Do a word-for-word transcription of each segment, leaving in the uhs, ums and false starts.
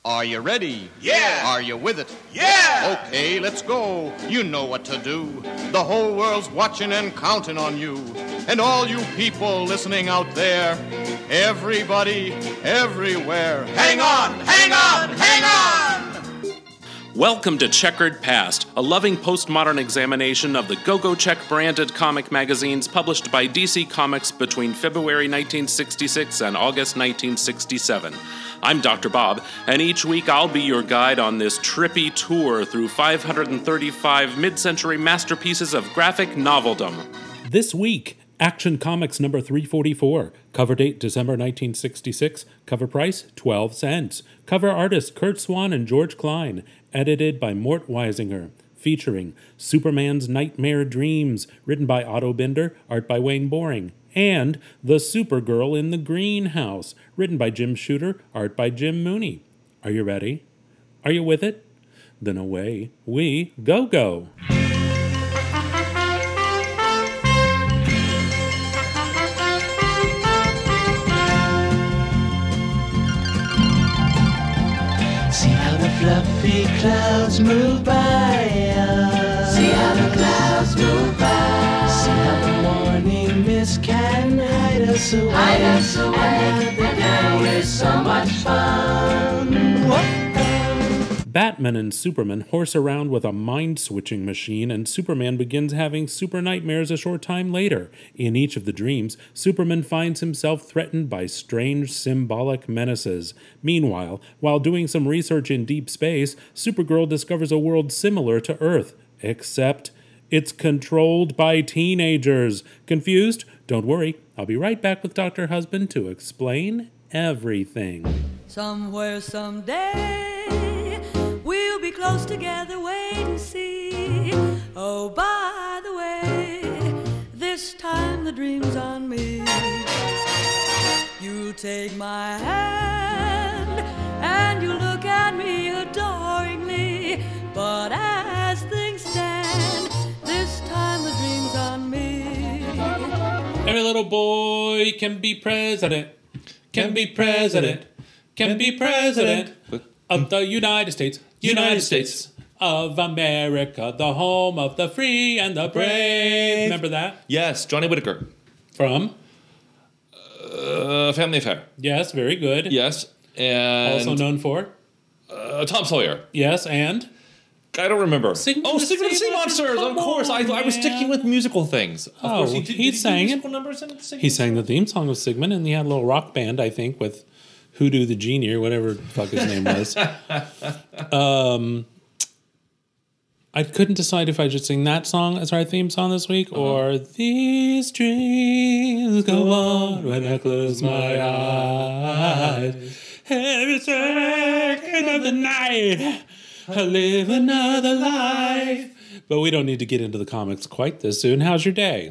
Are you ready? Yeah! Are you with it? Yeah! Okay, let's go. You know what to do. The whole world's watching and counting on you. And all you people listening out there, everybody, everywhere, hang on, hang on, hang on! Welcome to Checkered Past, a loving postmodern examination of the Go-Go Check branded comic magazines published by D C Comics between February nineteen sixty-six and August nineteen sixty-seven. I'm Doctor Bob, and each week I'll be your guide on this trippy tour through five hundred thirty-five mid-century masterpieces of graphic noveldom. This week, Action Comics number three forty-four, cover date December nineteen sixty-six, cover price twelve cents, cover artist Kurt Swan and George Klein, edited by Mort Weisinger, featuring Superman's Nightmare Dreams, written by Otto Binder, art by Wayne Boring, and The Supergirl in the Greenhouse, written by Jim Shooter, art by Jim Mooney. Are you ready? Are you with it? Then away we go-go. See how the fluffy clouds move by us. See how the clouds move by. See how the morning mist can hide us away. Hide us away. And the day is so much fun. Whoa. Batman and Superman horse around with a mind-switching machine, and Superman begins having super nightmares a short time later. In each of the dreams, Superman finds himself threatened by strange symbolic menaces. Meanwhile, while doing some research in deep space, Supergirl discovers a world similar to Earth, except it's controlled by teenagers. Confused? Don't worry, I'll be right back with Doctor Husband to explain everything. Somewhere, someday, we'll be close together, wait and see. Oh, by the way, this time the dream's on me. You take my hand and you look at me adoringly. But as things stand, this time the dream's on me. Every little boy can be president, can be president, can be president of the United States. United States of America, the home of the free and the brave. Remember that? Yes, Johnny Whitaker. From? Uh, Family Affair. Yes, very good. Yes, and... Also known for? Uh, Tom Sawyer. Yes, and? I don't remember. Sing oh, Sing of the Sea Monsters, of course. On, I, I was sticking with musical things. Of oh, course, he, did, he did sang he it. Numbers in it he sang the theme song of Sigmund, and he had a little rock band, I think, with Hoodoo the Genie or whatever the fuck his name was. um, I couldn't decide if I should sing that song as our theme song this week uh-huh. or These Dreams Go On When I Close My Eyes. Every second of the night I live another life. But we don't need to get into the comics quite this soon. How's your day?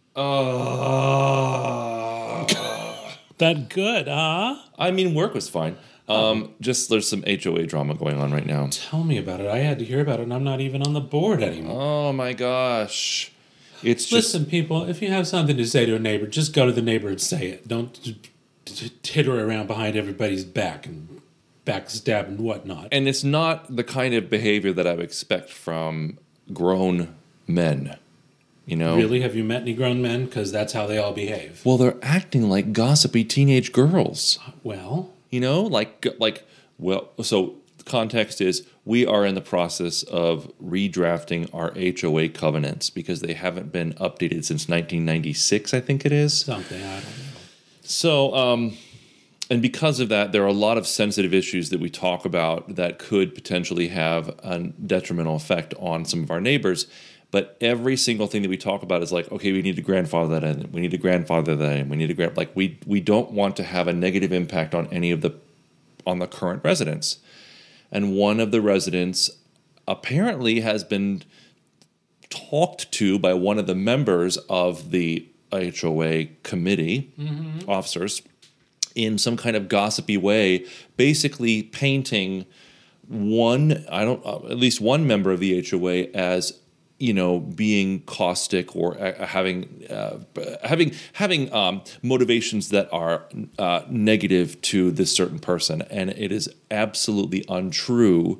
Uh, that good, huh? I mean, work was fine. Um, just there's some H O A drama going on right now. Tell me about it. I had to hear about it, and I'm not even on the board anymore. Oh, my gosh. It's just... Listen, people, if you have something to say to a neighbor, just go to the neighbor and say it. Don't titter around behind everybody's back and backstab and whatnot. And it's not the kind of behavior that I would expect from grown men, you know? Really? Have you met any grown men? Because that's how they all behave. Well, they're acting like gossipy teenage girls. Well... You know, like, like, well, so the context is we are in the process of redrafting our H O A covenants because they haven't been updated since nineteen ninety-six, I think it is. Something, I don't know. So, um... and because of that, there are a lot of sensitive issues that we talk about that could potentially have a detrimental effect on some of our neighbors. But every single thing that we talk about is like, okay, we need to grandfather that in. We need to grandfather that in. We need to grand like we we don't want to have a negative impact on any of the on the current residents. And one of the residents apparently has been talked to by one of the members of the H O A committee mm-hmm. officers in some kind of gossipy way, basically painting one, I don't, uh, at least one member of the H O A as you know, being caustic or uh, having uh, having having um, motivations that are uh, negative to this certain person, and it is absolutely untrue,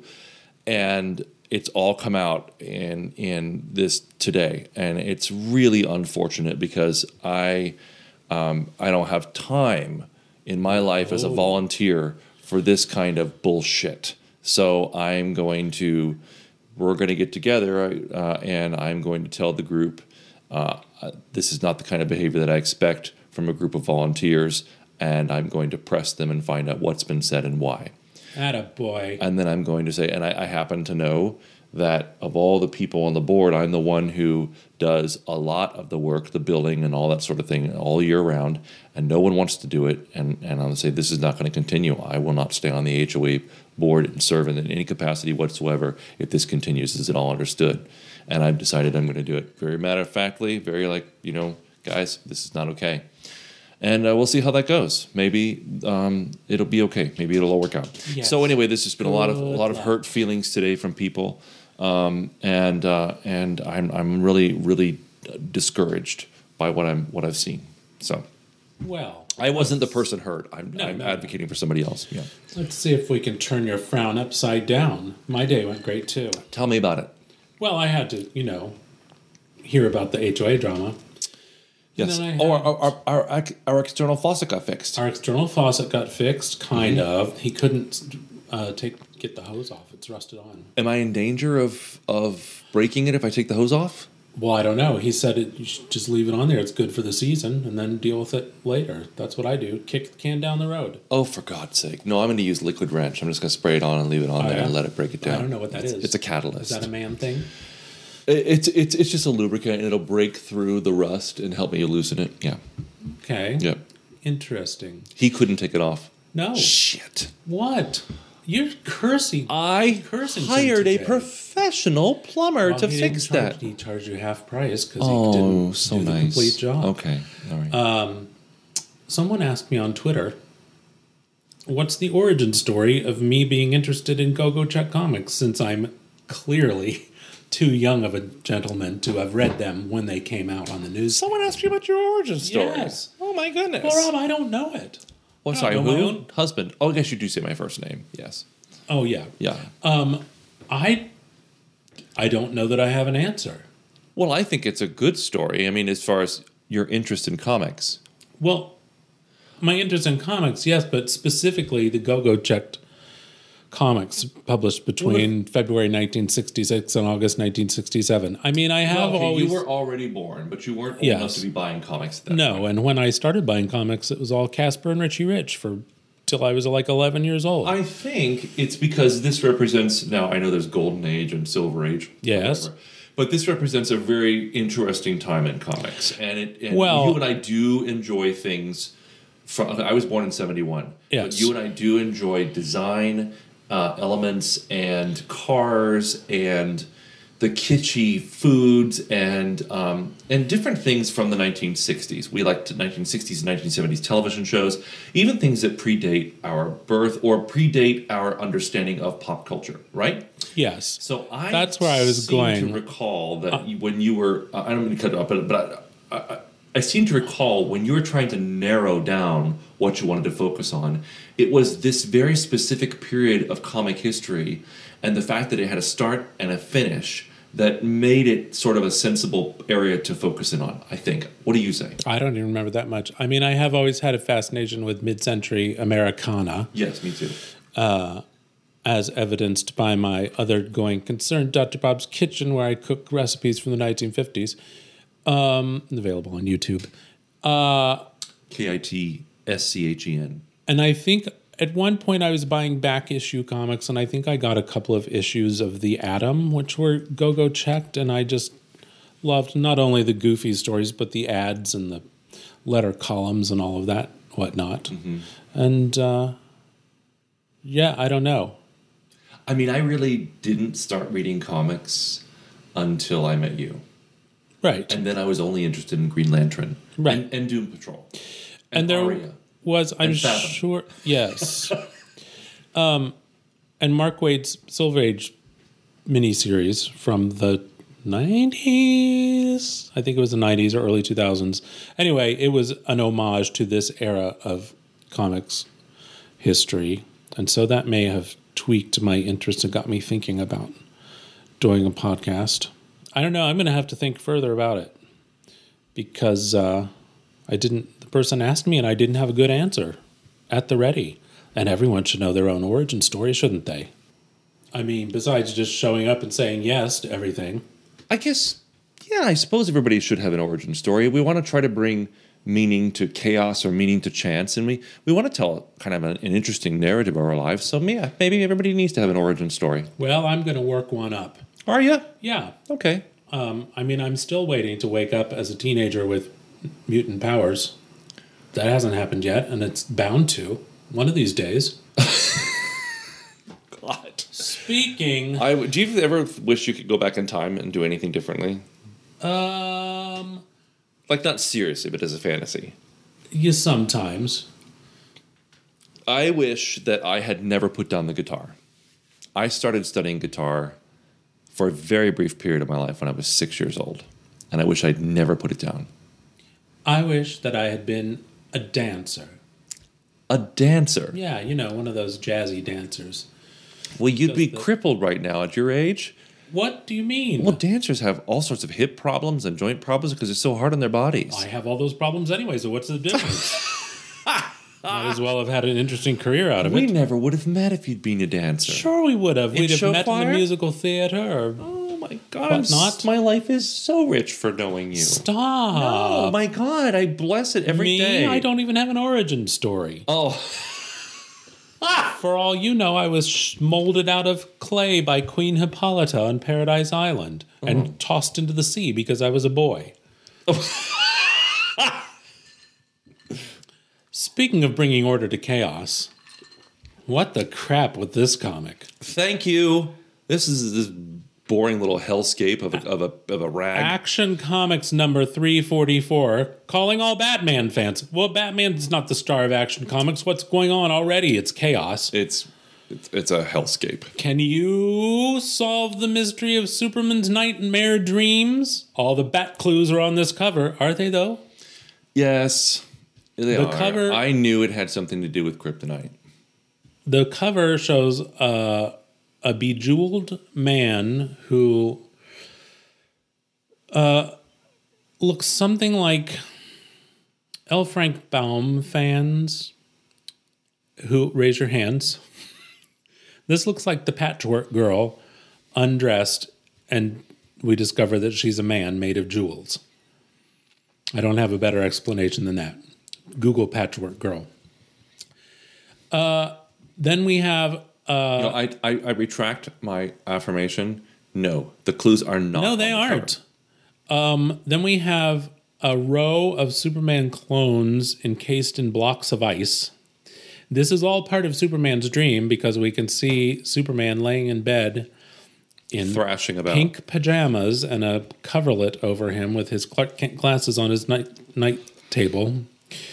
and it's all come out in in this today, and it's really unfortunate because I um, I don't have time in my life as a volunteer for this kind of bullshit. So I'm going to, we're going to get together uh, and I'm going to tell the group, uh, this is not the kind of behavior that I expect from a group of volunteers, and I'm going to press them and find out what's been said and why. Attaboy. And then I'm going to say, and I, I happen to know that of all the people on the board, I'm the one who does a lot of the work, the billing and all that sort of thing all year round, and no one wants to do it. And, and I'm going to say, this is not going to continue. I will not stay on the H O A board and serve in any capacity whatsoever if this continues. Is it all understood? And I've decided I'm going to do it very matter-of-factly, very like, you know, guys, this is not okay. And uh, we'll see how that goes. Maybe um, it'll be okay. Maybe it'll all work out. Yes. So anyway, this has been a lot of a lot of luck. hurt feelings today from people, um, and uh, and I'm I'm really really discouraged by what I'm what I've seen. So Well, I wasn't the person hurt. I'm No, I'm no, advocating for somebody else. Yeah. let's see if we can turn your frown upside down. My day went great too. Tell me about it. Well, I had to, you know, hear about the H O A drama. Yes. then I Oh, had- our, our, our, our external faucet got fixed. Our external faucet got fixed, kind Mm-hmm. of. He couldn't uh, take get the hose off. It's rusted on. Am I in danger of of breaking it if I take the hose off? Well, I don't know. He said it, you should just leave it on there. It's good for the season, and then deal with it later. That's what I do. Kick the can down the road. Oh, for God's sake. No, I'm going to use liquid wrench. I'm just going to spray it on and leave it on Oh, there yeah? and let it break it down. I don't know what that it's, is. It's a catalyst. Is that a man thing? It- it's, it's, it's just a lubricant, and it'll break through the rust and help me loosen it. Yeah. Okay. Yep. Interesting. He couldn't take it off. No. Shit. What? You're cursing. I Cursing hired a today. professional plumber Well, to he fix didn't charge, that. He charged you half price because he Oh, didn't so do the nice. complete job. Okay. All right. Someone asked me on Twitter, what's the origin story of me being interested in Go-Go Chuck comics, since I'm clearly too young of a gentleman to have read them when they came out on the news. Someone asked you about your origin story. Yes. Oh, my goodness. Well, Rob, I don't know it. Well, I sorry, don't know my who? own- Husband. Oh, I guess you do say my first name. Yes. Oh, yeah. Yeah. I, I don't know that I have an answer. Well, I think it's a good story. I mean, as far as your interest in comics. Well, my interest in comics, yes, but specifically the Go-Go Checked comics published between February nineteen sixty-six and August nineteen sixty-seven. I mean, I have always... you were already born, but you weren't old Yes. enough to be buying comics at that No, point. and when I started buying comics, it was all Casper and Richie Rich for till I was like eleven years old. I think it's because this represents, now I know there's Golden Age and Silver Age. Yes. whatever, but this represents a very interesting time in comics. And, it, and Well- you and I do enjoy things from, I was born in seventy-one. But Yes. you and I do enjoy design uh, elements and cars and the kitschy foods and um, and different things from the nineteen sixties. We liked nineteen sixties and nineteen seventies television shows, even things that predate our birth or predate our understanding of pop culture, right? yes. So I That's where I was seem going. to recall that you, when you were uh, I don't mean to cut it up, but, but I, I, I seem to recall when you were trying to narrow down what you wanted to focus on, it was this very specific period of comic history, and the fact that it had a start and a finish that made it sort of a sensible area to focus in on, I think. What do you say? I don't even remember that much. I mean, I have always had a fascination with mid-century Americana, Yes, me too. as evidenced by my other going concern, Doctor Bob's Kitchen, where I cook recipes from the nineteen fifties, um, available on YouTube. K I T S C H E N. And I think at one point I was buying back issue comics, and I think I got a couple of issues of The Atom, which were Go-Go Checked, and I just loved not only the goofy stories, but the ads and the letter columns and all of that whatnot. Mm-hmm. And uh, yeah, I don't know. I mean, I really didn't start reading comics until I met you. Right. And then I was only interested in Green Lantern. Right. And, and Doom Patrol. and there Aria. was, I'm And Fathom. sure, yes. um, and Mark Waid's Silver Age miniseries from the nineties. I think it was the nineties or early two thousands. Anyway, it was an homage to this era of comics history. And so that may have tweaked my interest and got me thinking about doing a podcast. I don't know. I'm going to have to think further about it because uh, I didn't, the person asked me and I didn't have a good answer at the ready. And everyone should know their own origin story, shouldn't they? I mean, besides just showing up and saying yes to everything. I guess, yeah, I suppose everybody should have an origin story. We want to try to bring meaning to chaos or meaning to chance, and we, we want to tell kind of an, an interesting narrative of our lives. So, yeah, maybe everybody needs to have an origin story. Well, I'm going to work one up. Are you? Yeah. Okay. Um, I mean, I'm still waiting to wake up as a teenager with mutant powers. That hasn't happened yet, and it's bound to one of these days. God. Speaking... I, do you ever wish you could go back in time and do anything differently? Um... Like, not seriously, but as a fantasy. Yeah, sometimes. I wish that I had never put down the guitar. I started studying guitar for a very brief period of my life when I was six years old. And I wish I'd never put it down. I wish that I had been a dancer. A dancer? Yeah, you know, one of those jazzy dancers. Well, you'd Just be the- crippled right now at your age. What do you mean? Well, dancers have all sorts of hip problems and joint problems because it's so hard on their bodies. I have all those problems anyway, so what's the difference? Might as well have had an interesting career out of we it. never would have met if you'd been a dancer. Sure we would have. In We'd have show met in choir? the musical theater or... Oh, my God. What I'm s- not? My life is so rich for knowing you. Stop. Oh, my God. I bless it every Me, day. I don't even have an origin story. Oh, For all you know, I was sh- molded out of clay by Queen Hippolyta on Paradise Island and tossed into the sea because I was a boy. Speaking of bringing order to chaos, what the crap with this comic? thank you. This is this boring little hellscape of a, of a, of a rag. Action Comics number three forty-four, calling all Batman fans. Well, Batman's not the star of Action Comics. What's going on already? It's chaos. It's, it's it's a hellscape. Can you solve the mystery of Superman's nightmare dreams? All the bat clues are on this cover, are they though? Yes, they The are. cover- I knew it had something to do with kryptonite. The cover shows uh, a bejeweled man who uh, looks something like L. Frank Baum fans who raise your hands. This looks like the Patchwork Girl undressed, and we discover that she's a man made of jewels. I don't have a better explanation than that. Google Patchwork Girl. Uh, then we have... Uh, No, I, I I retract my affirmation. No, the clues are not. no, they on the cover. aren't. Um, then we have a row of Superman clones encased in blocks of ice. This is all part of Superman's dream because we can see Superman laying in bed in Thrashing about. pink pajamas and a coverlet over him with his Clark Kent glasses on his night night table.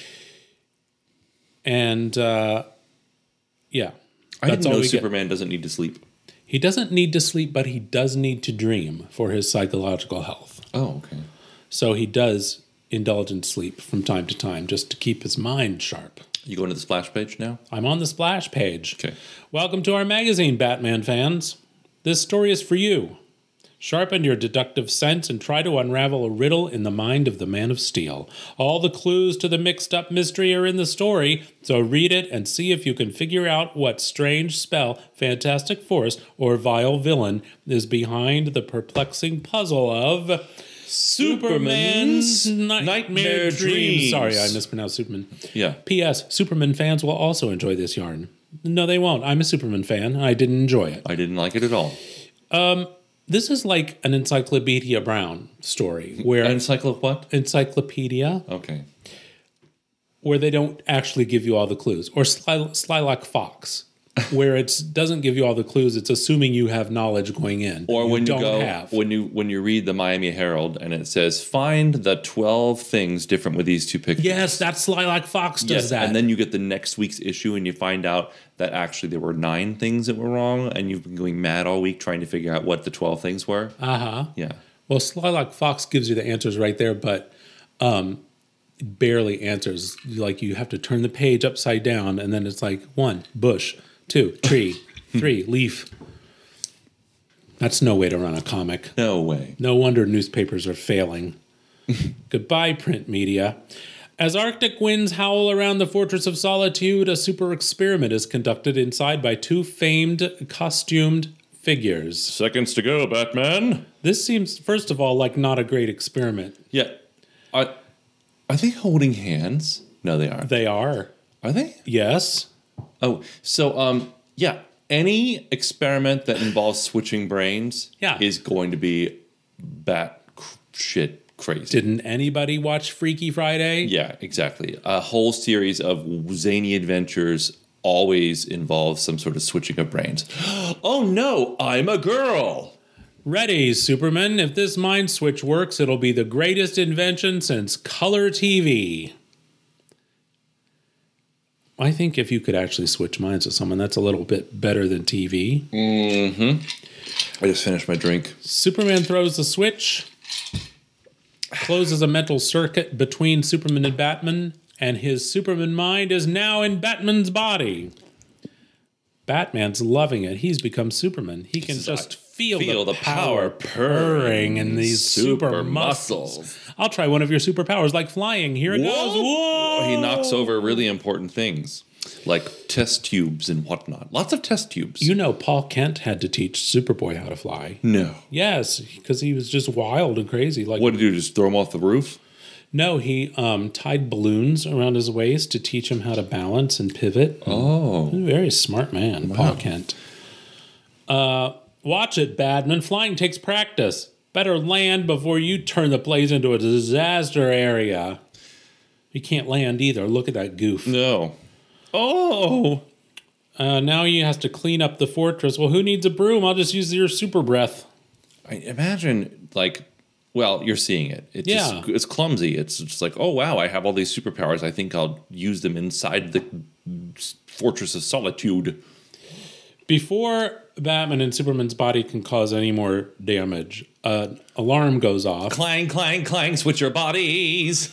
And uh, yeah, I that's didn't all know we get. Superman doesn't need to sleep. He doesn't need to sleep, but he does need to dream for his psychological health. Oh, okay. So he does indulge in sleep from time to time just to keep his mind sharp. You going to the splash page now? I'm on the splash page. Okay. Welcome to our magazine, Batman fans. This story is for you. Sharpen your deductive sense and try to unravel a riddle in the mind of the Man of Steel. All the clues to the mixed-up mystery are in the story, so read it and see if you can figure out what strange spell, fantastic force, or vile villain is behind the perplexing puzzle of Superman's Nightmare, Nightmare Dreams. Dreams. Sorry, I mispronounced Superman. Yeah. P S. Superman fans will also enjoy this yarn. No, they won't. I'm a Superman fan, and I didn't enjoy it. I didn't like it at all. This is like an Encyclopedia Brown story, where Encyclo what? Encyclopedia, Okay. where they don't actually give you all the clues, or Sly, Slylock Fox, where it doesn't give you all the clues. It's assuming you have knowledge going in, Or when you don't go have. when you when you read the Miami Herald and it says find the twelve things different with these two pictures. Yes, that Slylock Fox does Yes, that. and then you get the next week's issue and you find out that actually there were nine things that were wrong, and you've been going mad all week trying to figure out what the twelve things were. uh huh. Yeah. Well, Slylock Fox gives you the answers right there, but um, barely answers. Like you have to turn the page upside down, and then it's like one, bush, two, tree, three, leaf. That's no way to run a comic. No way. No wonder newspapers are failing. Goodbye, print media. As Arctic winds howl around the Fortress of Solitude, a super experiment is conducted inside by two famed costumed figures. Seconds to go, Batman. This seems, first of all, like not a great experiment. Yeah. Are, are they holding hands? No, they aren't. They are. Are they? Yes. Oh, so, um, yeah. Any experiment that involves switching brains Yeah. is going to be bat cr- shit crazy. Didn't anybody watch Freaky Friday? Yeah, exactly. A whole series of zany adventures always involves some sort of switching of brains. Oh no, I'm a girl. Ready, Superman. If this mind switch works, it'll be the greatest invention since color T V. I think if you could actually switch minds with someone, that's a little bit better than T V. Mm-hmm. I just finished my drink. Superman throws the switch, closes a mental circuit between Superman and Batman, and his Superman mind is now in Batman's body. Batman's loving it. He's become Superman. He can just feel, feel the, the power power purring in these super, super muscles. muscles. I'll try one of your superpowers, like flying. Here it goes. Whoa! He knocks over really important things, like test tubes and whatnot. Lots of test tubes. You know, Paul Kent had to teach Superboy how to fly. No. Yes, because he was just wild and crazy. Like, What did he do, just throw him off the roof? no, he um, tied balloons around his waist to teach him how to balance and pivot. Oh. He's a very smart man, Paul Kent. Uh, watch it, Batman. Flying takes practice. Better land before you turn the place into a disaster area. You can't land either. Look at that goof. No. Oh. Uh, now he has to clean up the fortress. Well, who needs a broom? I'll just use your super breath. I imagine, like, well, you're seeing it. It's Yeah. just, it's clumsy. It's just like, oh, wow, I have all these superpowers. I think I'll use them inside the Fortress of Solitude. Before Batman and Superman's body can cause any more damage, an alarm goes off. Clang, clang, clang, switch your bodies.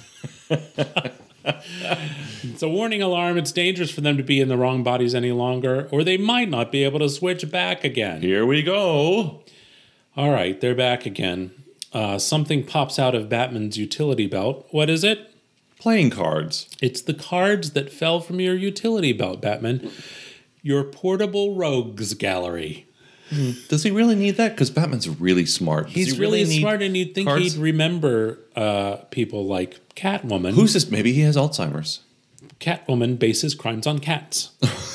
It's a warning alarm. It's dangerous for them to be in the wrong bodies any longer, or they might not be able to switch back again. Here we go. All right, they're back again. Uh, something pops out of Batman's utility belt. What is it? Playing cards. It's the cards that fell from your utility belt, Batman. Your portable rogues gallery. Does he really need that? Because Batman's really smart. Does He's he really really need smart, and you'd think cards? he'd remember uh, people like Catwoman. Who's this? Maybe he has Alzheimer's. Catwoman bases crimes on cats.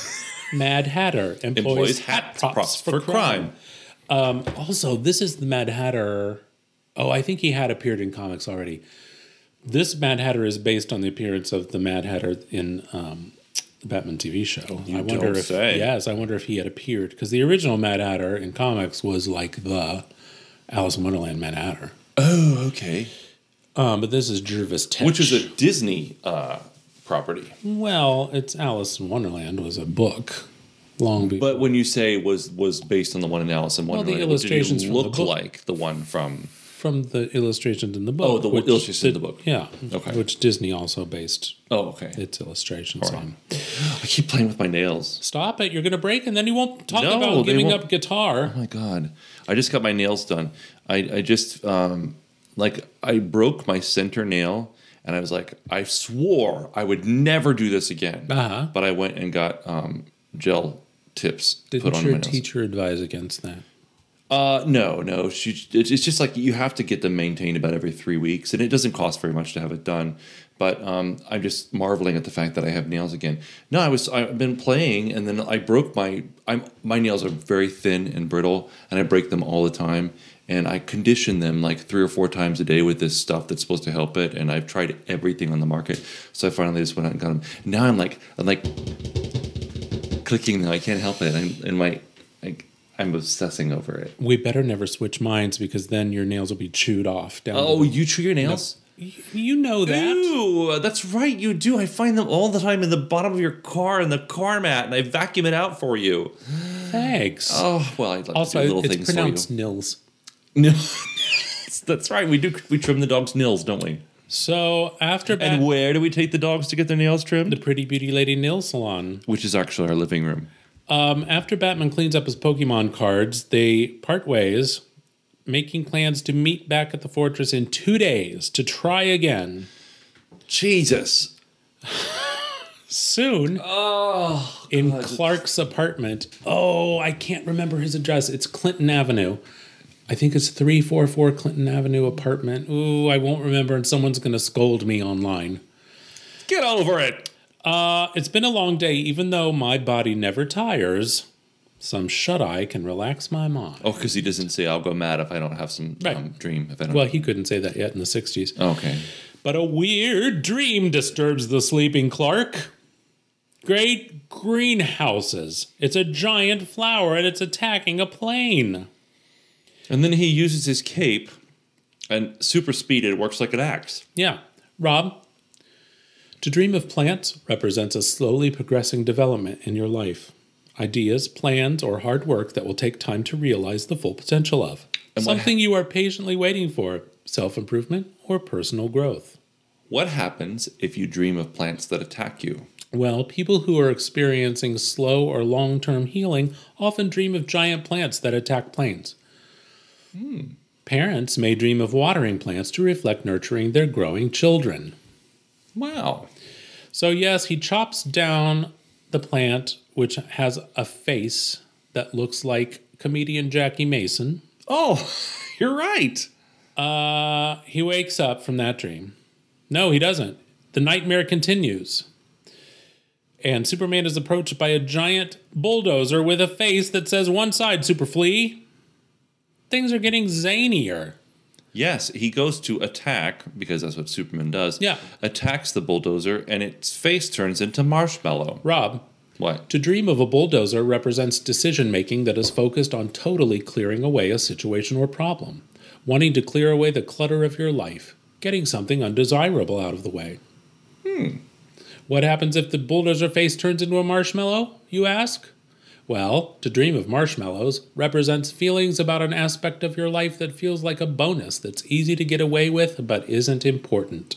Mad Hatter employs, Employs hat hat props, props for, for crime. crime. Um, also, this is the Mad Hatter. Oh, I think he had appeared in comics already. This Mad Hatter is based on the appearance of the Mad Hatter in um, the Batman T V show. You I wonder don't if say. yes, I wonder if he had appeared because the original Mad Hatter in comics was like the Alice in Wonderland Mad Hatter. Oh, okay. Um, but this is Jervis Tetch. Which is a Disney uh, property. well, it's Alice in Wonderland was a book long before. But when you say was was based on the one in Alice in Well, the Wonderland, illustrations did from it the look book. like the one from? From the illustrations in the book. Oh, the which illustrations in did- the book. Yeah. Okay. Which Disney also based Oh, okay. its illustrations All right. on. I keep playing with my nails. Stop it. You're going to break and then you won't talk No, about they giving won't. up guitar. Oh my god! I just got my nails done. I I just um like I broke my center nail, and I was like, I swore I would never do this again. Uh-huh. But I went and got um gel tips put Didn't on your my nails. teacher advise against that? Uh, no, no. She, it's it's just like you have to get them maintained about every three weeks, and it doesn't cost very much to have it done. But um, I'm just marveling at the fact that I have nails again. No, I was I've been playing, and then I broke my I'm my nails are very thin and brittle, and I break them all the time. And I condition them like three or four times a day with this stuff that's supposed to help it. And I've tried everything on the market, so I finally just went out and got them. Now I'm like I'm like clicking them. I can't help it. I'm, and my like. I'm obsessing over it. We better never switch minds because then your nails will be chewed off. Down Oh, the- you chew your nails? Y- you know that. Ooh, that's right, you do. I find them all the time in the bottom of your car in the car mat, and I vacuum it out for you. Thanks. Oh, well, I'd love also, to do little it's things for pronounced you. nils. No, That's right. We do. We trim the dog's nails, don't we? So after Bat- And where do we take the dogs to get their nails trimmed? the Pretty Beauty Lady Nail Salon. Which is actually our living room. Um, after Batman cleans up his Pokemon cards, they part ways, making plans to meet back at the fortress in two days to try again. Jesus. Soon, Oh, in God. Clark's apartment. Oh, I can't remember his address. It's Clinton Avenue. I think it's three forty-four Clinton Avenue apartment. Ooh, I won't remember, and someone's going to scold me online. Get over it. Uh, it's been a long day, even though my body never tires. Some shut-eye can relax my mind. Oh, because he doesn't say, I'll go mad if I don't have some Right. um, dream. If I don't. Well, he couldn't say that yet in the sixties. Okay. But a weird dream disturbs the sleeping Clark. Great greenhouses. It's a giant flower and it's attacking a plane. And then he uses his cape and super speed. It works like an axe. Yeah. Rob, to dream of plants represents a slowly progressing development in your life. Ideas, plans, or hard work that will take time to realize the full potential of. And what Something you are patiently waiting for. Self-improvement or personal growth. What happens if you dream of plants that attack you? Well, people who are experiencing slow or long-term healing often dream of giant plants that attack planes. Hmm. Parents may dream of watering plants to reflect nurturing their growing children. Wow. So yes, he chops down the plant, which has a face that looks like comedian Jackie Mason. Oh, you're right. Uh, he wakes up from that dream. No, he doesn't. The nightmare continues. And Superman is approached by a giant bulldozer with a face that says one side, Super Flea. Things are getting zanier. Yes, he goes to attack, because that's what Superman does. Yeah. Attacks the bulldozer, and its face turns into marshmallow. Rob, What? to dream of a bulldozer represents decision-making that is focused on totally clearing away a situation or problem. Wanting to clear away the clutter of your life. Getting something undesirable out of the way. Hmm. What happens if the bulldozer face turns into a marshmallow, you ask? Well, to dream of marshmallows represents feelings about an aspect of your life that feels like a bonus that's easy to get away with but isn't important.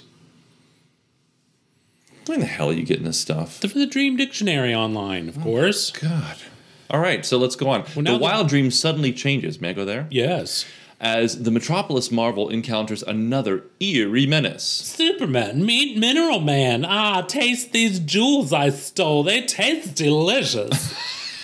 Where the hell are you getting this stuff? The, the Dream Dictionary online, of course. God. All right, so let's go on. Well, now the that- wild dream suddenly changes. May I go there? Yes. As the Metropolis Marvel encounters another eerie menace. Superman, meet Mineral Man. Ah, taste these jewels I stole. They taste delicious.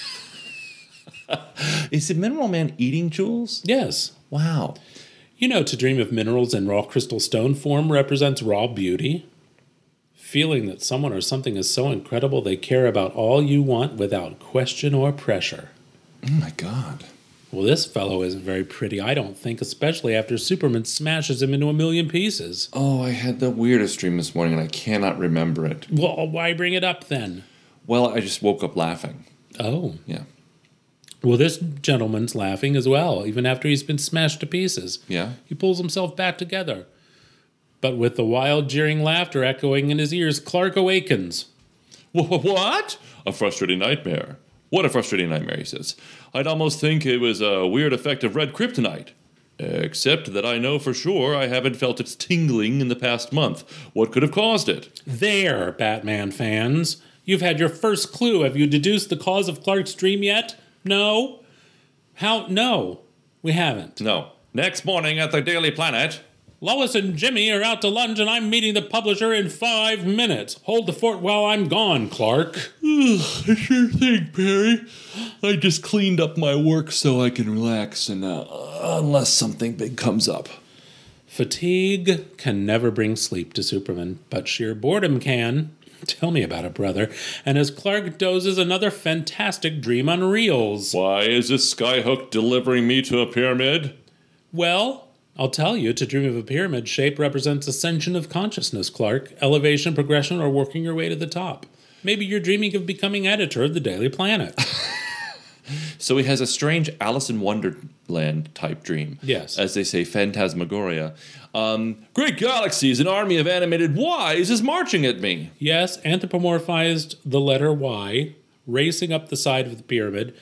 Is the Mineral Man eating jewels? Yes. Wow. You know, to dream of minerals in raw crystal stone form represents raw beauty. Feeling that someone or something is so incredible they care about all you want without question or pressure. Oh my God. Well, this fellow isn't very pretty, I don't think, especially after Superman smashes him into a million pieces. Oh, I had the weirdest dream this morning and I cannot remember it. Well, why bring it up then? Well, I just woke up laughing. Oh. Yeah. Well, this gentleman's laughing as well, even after he's been smashed to pieces. Yeah? He pulls himself back together. But with the wild, jeering laughter echoing in his ears, Clark awakens. Wh- What? A frustrating nightmare. What a frustrating nightmare, he says. I'd almost think it was a weird effect of red kryptonite. Except that I know for sure I haven't felt its tingling in the past month. What could have caused it? There, Batman fans. You've had your first clue. Have you deduced the cause of Clark's dream yet? No? How? No, we haven't. No. Next morning at the Daily Planet. Lois and Jimmy are out to lunch and I'm meeting the publisher in five minutes. Hold the fort while I'm gone, Clark. I sure think, Perry. I just cleaned up my work so I can relax, and uh, unless something big comes up. Fatigue can never bring sleep to Superman, but sheer boredom can. Tell me about it, brother. And as Clark dozes, another fantastic dream unreels. Why is this skyhook delivering me to a pyramid? Well, I'll tell you, to dream of a pyramid shape represents ascension of consciousness, Clark. Elevation, progression, or working your way to the top. Maybe you're dreaming of becoming editor of the Daily Planet. So he has a strange Alice in Wonderland type dream. Yes. As they say, phantasmagoria. Um, Great galaxies, an army of animated Ys is marching at me. Yes, anthropomorphized the letter Y, racing up the side of the pyramid.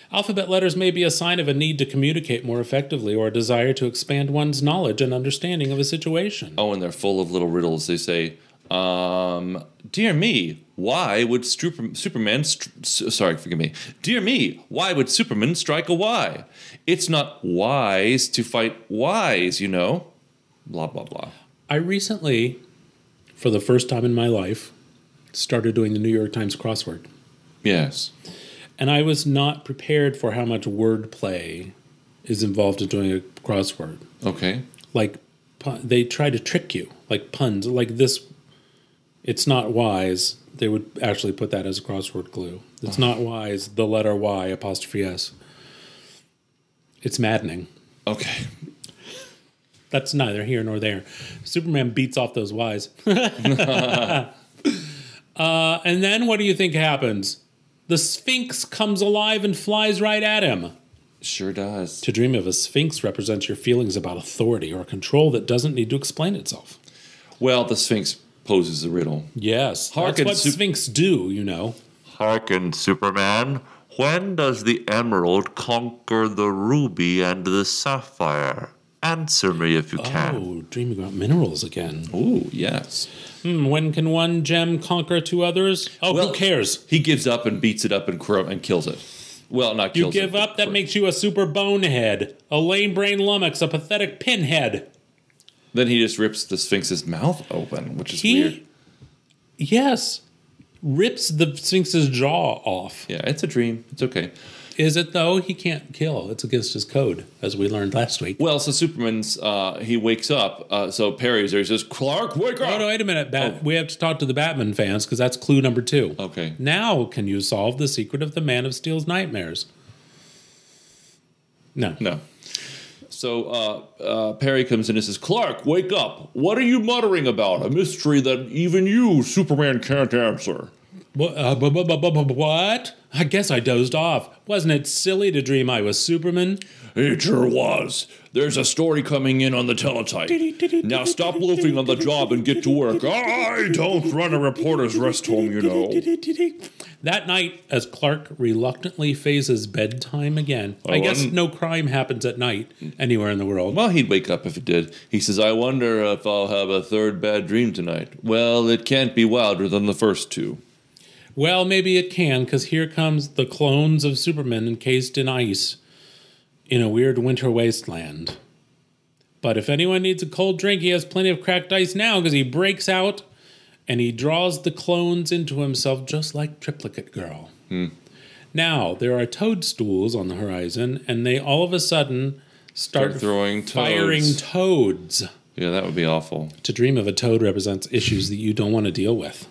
Alphabet letters may be a sign of a need to communicate more effectively or a desire to expand one's knowledge and understanding of a situation. Oh, and they're full of little riddles. They say, um, dear me, why would Struper- Superman... St- sorry, forgive me. Dear me, why would Superman strike a Y? It's not wise to fight Ys, you know. Blah, blah, blah. I recently, for the first time in my life, started doing the New York Times crossword. Yes. And I was not prepared for how much wordplay is involved in doing a crossword. Okay. Like, pun- they try to trick you, like puns, like this. It's not wise. They would actually put that as a crossword clue. It's not wise, the letter Y, apostrophe S. It's maddening. Okay. That's neither here nor there. Superman beats off those Ys. uh, and then what do you think happens? The Sphinx comes alive and flies right at him. Sure does. To dream of a Sphinx represents your feelings about authority or control that doesn't need to explain itself. Well, the Sphinx poses a riddle. Yes, Hearken, that's what Sup- Sphinx do, you know. Hearken, Superman. When does the emerald conquer the ruby and the sapphire? Answer me if you can. Oh, dreaming about minerals again. Ooh, yes. Hmm, when can one gem conquer two others? Oh, Well, who cares? He gives up and beats it up and, cr- and kills it. Well, not You kills it. give but up? That cr- makes you a super bonehead, a lame brain lummox, a pathetic pinhead. Then he just rips the Sphinx's mouth open, which is He, weird. yes, rips the Sphinx's jaw off. Yeah, it's a dream. It's okay. Is it though? He can't kill. It's against his code, as we learned last week. Well, so Superman's, uh, he wakes up. Uh, so Perry's there. He says, Clark, wake up. Oh, no, wait a minute. Bat- Oh. We have to talk to the Batman fans because that's clue number two. Okay. Now, can you solve the secret of the Man of Steel's nightmares? No. No. So uh, uh, Perry comes in and says, Clark, wake up. What are you muttering about? A mystery that even you, Superman, can't answer. What? Uh, bu- bu- bu- bu- bu- what? I guess I dozed off. Wasn't it silly to dream I was Superman? It sure was. There's a story coming in on the teletype. Now stop loafing on the job and get to work. I don't run a reporter's rest home, you know. That night, as Clark reluctantly faces bedtime again, I Oh, guess I'm- no crime happens at night anywhere in the world. Well, he'd wake up if it did. He says, I wonder if I'll have a third bad dream tonight. Well, it can't be wilder than the first two. Well, maybe it can, because here comes the clones of Superman encased in ice in a weird winter wasteland. But if anyone needs a cold drink, he has plenty of cracked ice now, because he breaks out and he draws the clones into himself just like Triplicate Girl. Hmm. Now, there are toadstools on the horizon, and they all of a sudden start, Start throwing firing toads. toads. Yeah, that would be awful. To dream of a toad represents issues that you don't want to deal with.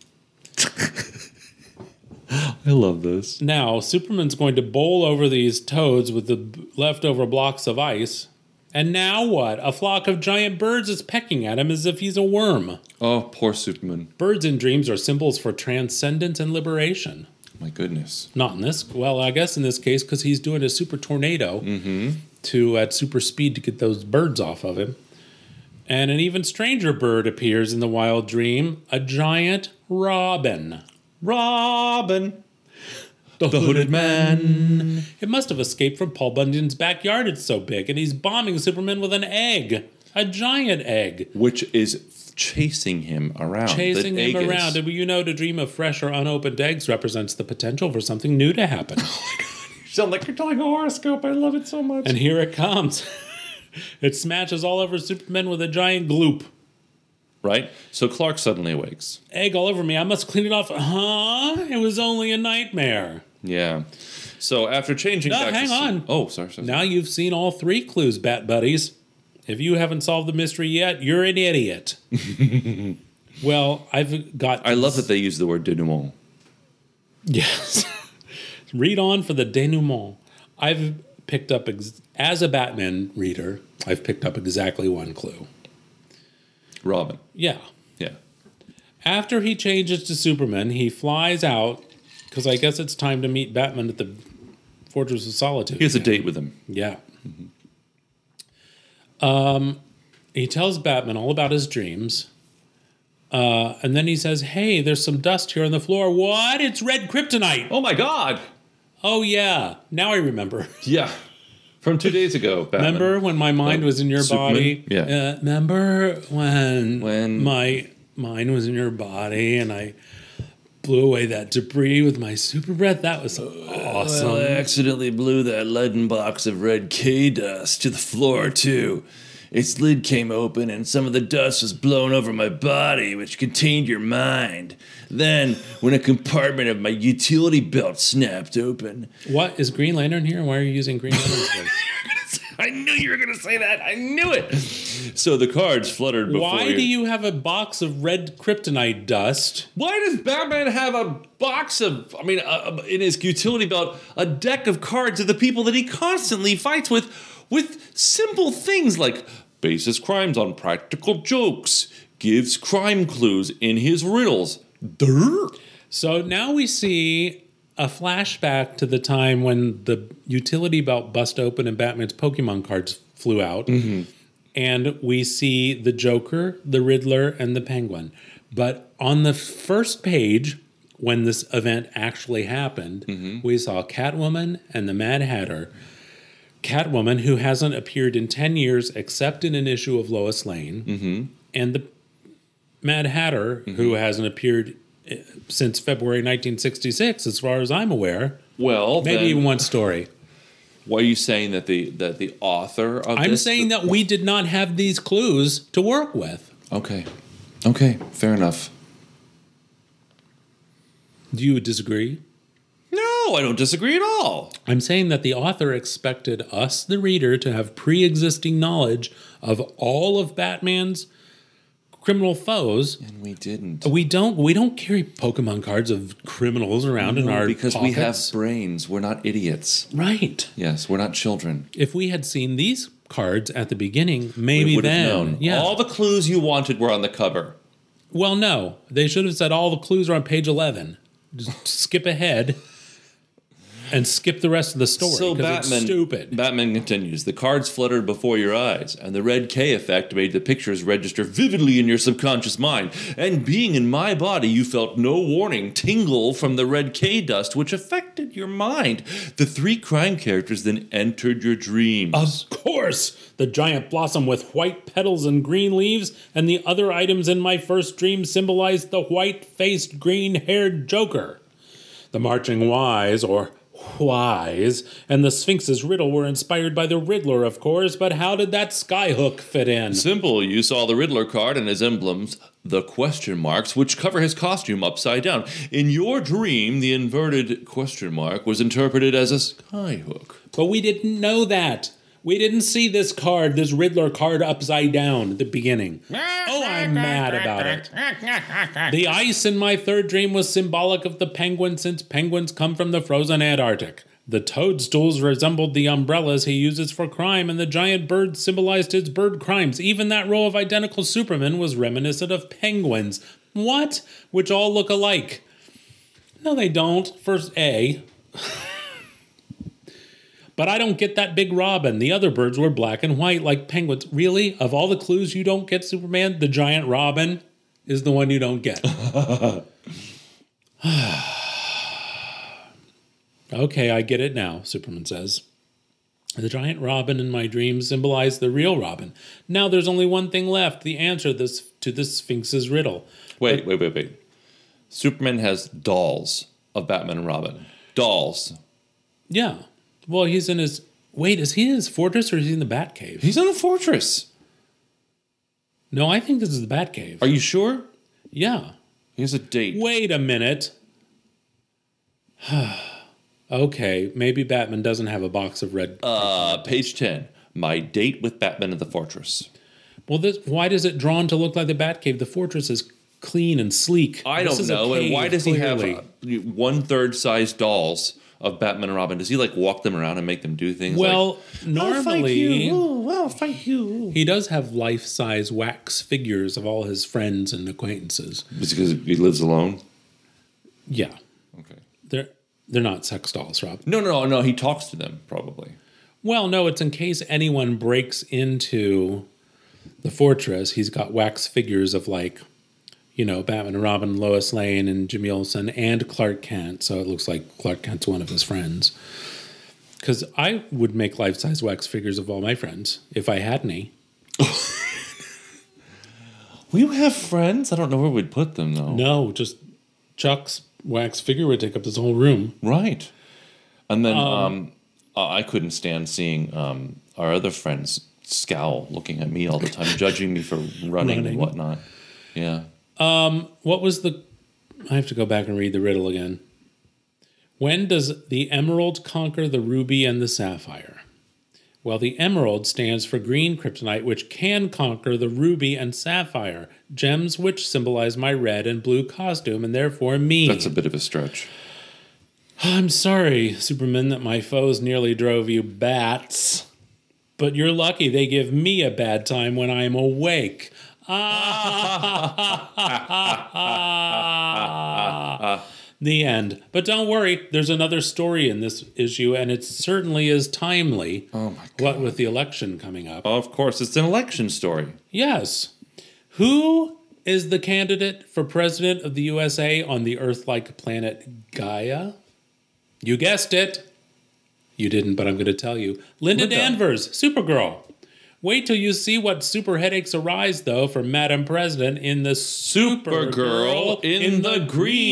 I love this. Now, Superman's going to bowl over these toads with the b- leftover blocks of ice. And now what? A flock of giant birds is pecking at him as if he's a worm. Oh, poor Superman. Birds in dreams are symbols for transcendence and liberation. My goodness. Not in this, well, I guess in this case, because he's doing a super tornado to at super speed to get those birds off of him. And an even stranger bird appears in the wild dream, a giant robin. Robin! The, hooded man. It must have escaped from Paul Bunyan's backyard, it's so big, and he's bombing Superman with an egg. A giant egg. Which is chasing him around. Chasing The him egg is- around. And you know, to dream of fresh or unopened eggs represents the potential for something new to happen. You sound like you're telling a horoscope. I love it so much. And here it comes. It smashes all over Superman with a giant gloop. Right? So Clark suddenly awakes. Egg all over me. I must clean it off. Huh? It was only a nightmare. Yeah. So after changing No, back hang to... on. Oh, sorry, sorry. Now you've seen all three clues, Bat Buddies. If you haven't solved the mystery yet, you're an idiot. Well, I've got... I love that they use the word denouement. Yes. Read on for the denouement. I've picked up, ex- as a Batman reader, I've picked up exactly one clue. Robin. Yeah. Yeah. After he changes to Superman, he flies out, because I guess it's time to meet Batman at the Fortress of Solitude. He has a again. date with him. Yeah. Um, he tells Batman all about his dreams. Uh, and then he says, hey, there's some dust here on the floor. What? It's red kryptonite. Oh my God! Oh, yeah. Now I remember. Yeah. From two days ago, Batman. Remember when my mind Oh, was in your Superman? body? Yeah. Uh, remember when, When- my mind was in your body and I blew away that debris with my super breath? That was awesome. Well, I accidentally blew that leaden box of red K dust to the floor, too. Its lid came open and some of the dust was blown over my body, which contained your mind. Then, when a compartment of my utility belt snapped open, What is Green Lantern here? Why are you using Green Lantern's voice? I knew you were going to say that. I knew it. So the cards fluttered before Why do you have a box of red kryptonite dust? Why does Batman have a box of, I mean, uh, in his utility belt, a deck of cards of the people that he constantly fights with, with simple things like bases crimes on practical jokes, gives crime clues in his riddles. Durr. So now we see a flashback to the time when the utility belt bust open and Batman's Pokemon cards flew out. Mm-hmm. And we see the Joker, the Riddler, and the Penguin. But on the first page, when this event actually happened, Mm-hmm. we saw Catwoman and the Mad Hatter. Catwoman, who hasn't appeared in ten years except in an issue of Lois Lane, Mm-hmm. and the Mad Hatter, who hasn't appeared uh, since February nineteen sixty-six, as far as I'm aware. Well, Maybe then, even one story. why are you saying that the that the author of I'm this... saying that we did not have these clues to work with. Okay. Okay, fair enough. Do you disagree? No, I don't disagree at all. I'm saying that the author expected us, the reader, to have pre-existing knowledge of all of Batman's criminal foes. And we didn't. We don't. We don't carry Pokemon cards of criminals around in No, our because we have pockets. brains. We're not idiots. Right. Yes, we're not children. If we had seen these cards at the beginning, We maybe would have then. known. Yeah. All the clues you wanted were on the cover. Well, no. They should have said all the clues are on page eleven. Just skip ahead and skip the rest of the story So because Batman, it's stupid. Batman continues. The cards fluttered before your eyes, and the red K effect made the pictures register vividly in your subconscious mind. And being in my body, you felt no warning tingle from the red K dust, which affected your mind. The three crime characters then entered your dreams. Of course, the giant blossom with white petals and green leaves, and the other items in my first dream symbolized the white-faced, green-haired Joker. The marching Ys, or Whys, and the Sphinx's riddle were inspired by the Riddler, of course, but how did that skyhook fit in? Simple. You saw the Riddler card and his emblems, the question marks, which cover his costume upside down. In your dream, the inverted question mark was interpreted as a skyhook. But we didn't know that. We didn't see this card, this Riddler card, upside down at the beginning. Oh, I'm mad about it. The ice in my third dream was symbolic of the penguin, since penguins come from the frozen Antarctic. The toadstools resembled the umbrellas he uses for crime, and the giant bird symbolized his bird crimes. Even that row of identical Supermen was reminiscent of penguins. What? Which all look alike. No, they don't. First A. But I don't get that big robin. The other birds were black and white like penguins. Really? Of all the clues you don't get, Superman, the giant robin is the one you don't get. Okay, I get it now, Superman says. The giant robin in my dreams symbolized the real Robin. Now there's only one thing left, the answer this, to the Sphinx's riddle. Wait, wait, wait, wait. Superman has dolls of Batman and Robin. Dolls. Yeah. Well, he's in his... Wait, is he in his fortress or is he in the Batcave? He's in a fortress. No, I think this is the Batcave. Are you sure? Yeah. He has a date. Wait a minute. Okay, maybe Batman doesn't have a box of red... Uh, page ten. My date with Batman at the fortress. Well, this, why does it drawn to look like the Batcave? The fortress is clean and sleek. I This don't is a know. And cave, why does he clearly. have uh, one-third size dolls of Batman and Robin? Does he, like, walk them around and make them do things Well, like... normally... Well, thank you. He does have life-size wax figures of all his friends and acquaintances. It's because he lives alone? Yeah. Okay. They're, they're not sex dolls, Rob. No, no, no. He talks to them, probably. Well, no, it's in case anyone breaks into the fortress, he's got wax figures of, like, you know, Batman and Robin, Lois Lane, and Jimmy Olsen, and Clark Kent. So it looks like Clark Kent's one of his friends. Because I would make life-size wax figures of all my friends, if I had any. We have friends? I don't know where we'd put them, though. No, just Chuck's wax figure would take up this whole room. Right. And then um, Um, uh, I couldn't stand seeing um, our other friends scowl, looking at me all the time, judging me for running, Running. and whatnot. Yeah. What was the... I have to go back and read the riddle again. When does the emerald conquer the ruby and the sapphire? Well, the emerald stands for green kryptonite, which can conquer the ruby and sapphire, gems which symbolize my red and blue costume, and therefore me. That's a bit of a stretch. I'm sorry, Superman, that my foes nearly drove you bats. But you're lucky they give me a bad time when I'm awake. Ah, the end. But don't worry, there's another story in this issue, and it certainly is timely. Oh, my God. What with the election coming up. Of course, it's an election story. Yes. Who is the candidate for president of the U S A on the Earth-like planet Gaia? You guessed it. You didn't, but I'm going to tell you. Linda, Linda. Danvers, Supergirl. Wait till you see what super headaches arise, though, for Madam President in the Supergirl in, the